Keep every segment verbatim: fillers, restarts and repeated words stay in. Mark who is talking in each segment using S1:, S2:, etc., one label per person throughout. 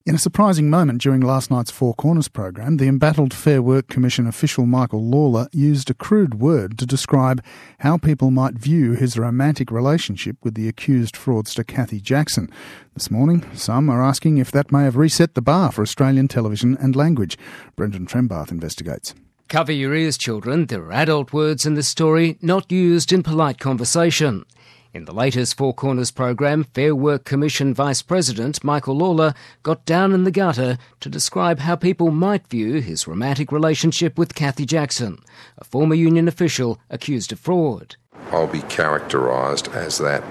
S1: In a surprising moment during last night's Four Corners program, the embattled Fair Work Commission official Michael Lawler used a crude word to describe how people might view his romantic relationship with the accused fraudster Cathy Jackson. This morning, some are asking if that may have reset the bar for Australian television and language. Brendan Trembath investigates.
S2: Cover your ears, children. There are adult words in this story not used in polite conversation. In the latest Four Corners program, Fair Work Commission Vice President Michael Lawler got down in the gutter to describe how people might view his romantic relationship with Cathy Jackson, a former union official accused of fraud.
S3: I'll be characterised as that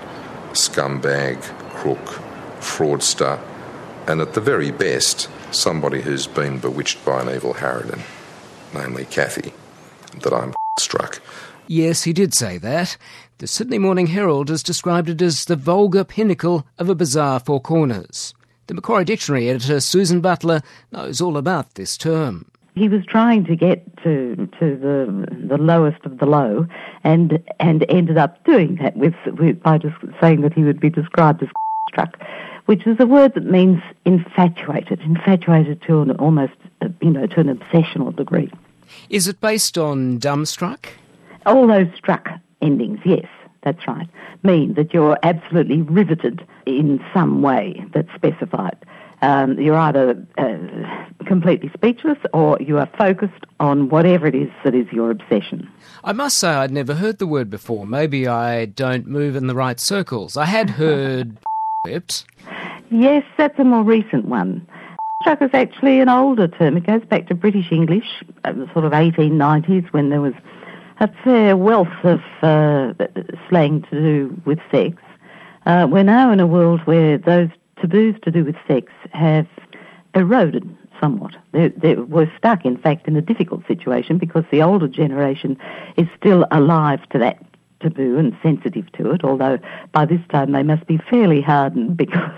S3: scumbag, crook, fraudster, and at the very best, somebody who's been bewitched by an evil harridan, namely Cathy, that I'm struck.
S2: Yes, he did say that. The Sydney Morning Herald has described it as the vulgar pinnacle of a bizarre Four Corners. The Macquarie Dictionary editor Susan Butler knows all about this term.
S4: He was trying to get to to the the lowest of the low, and and ended up doing that with, with by just saying that he would be described as struck, which is a word that means infatuated, infatuated to an almost you know to an obsessional degree.
S2: Is it based on dumbstruck?
S4: All those struck endings, yes, that's right, mean that you're absolutely riveted in some way that's specified. Um, you're either uh, completely speechless or you are focused on whatever it is that is your obsession.
S2: I must say I'd never heard the word before. Maybe I don't move in the right circles. I had heard whipped.
S4: Yes, that's a more recent one. Struck is actually an older term. It goes back to British English, uh, sort of eighteen nineties, when there was a fair wealth of uh, slang to do with sex. Uh, we're now in a world where those taboos to do with sex have eroded somewhat. They're, they're, we're stuck, in fact, in a difficult situation because the older generation is still alive to that taboo and sensitive to it, although by this time they must be fairly hardened because,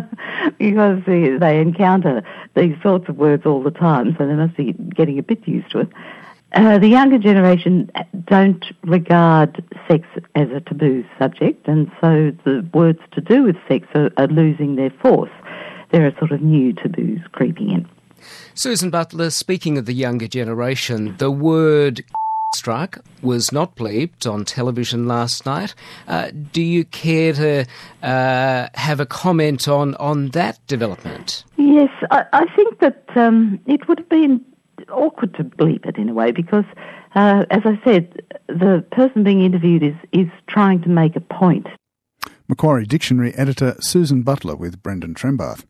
S4: because they, they encounter these sorts of words all the time, so they must be getting a bit used to it. Uh, the younger generation don't regard sex as a taboo subject, and so the words to do with sex are, are losing their force. There are sort of new taboos creeping in.
S2: Susan Butler, speaking of the younger generation, the word struck was not bleeped on television last night. Uh, do you care to uh, have a comment on, on that development?
S4: Yes, I, I think that um, it would have been awkward to bleep it in a way because, uh, as I said, the person being interviewed is, is trying to make a point.
S1: Macquarie Dictionary editor Susan Butler with Brendan Trembath.